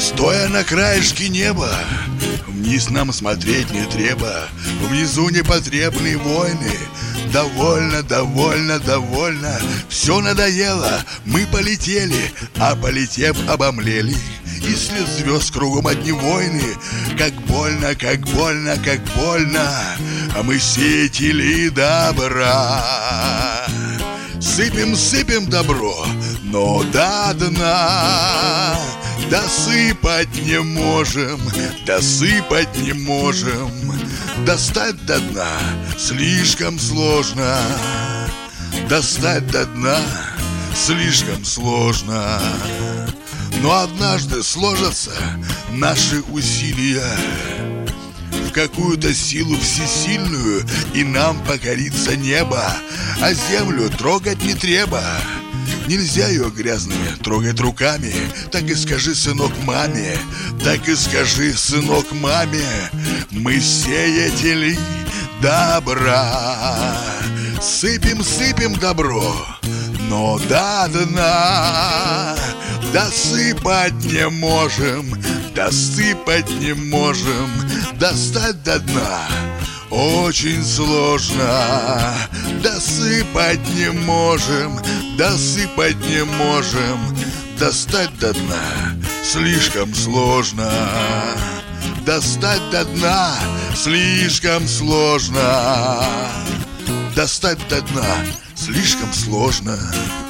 Стоя на краешке неба, вниз нам смотреть не треба. Внизу непотребные войны. Довольно, довольно, довольно. Все надоело, мы полетели, а полетев обомлели. И след звезд кругом одни войны. Как больно, как больно, как больно. А мы сеятели добра. Сыпем, сыпем добро, но до дна. Досыпать не можем, досыпать не можем. Достать до дна слишком сложно. Достать до дна слишком сложно. Но однажды сложатся наши усилия в какую-то силу всесильную, и нам покорится небо, а землю трогать не треба. Нельзя ее грязными трогать руками. Так и скажи, сынок, маме. Так и скажи, сынок, маме. Мы сеятели добра. Сыпем, сыпем добро, но до дна. Досыпать не можем, досыпать не можем. Достать до дна очень сложно. Досыпать не можем, досыпать не можем. Достать до дна слишком сложно. Достать до дна слишком сложно. Достать до дна слишком сложно.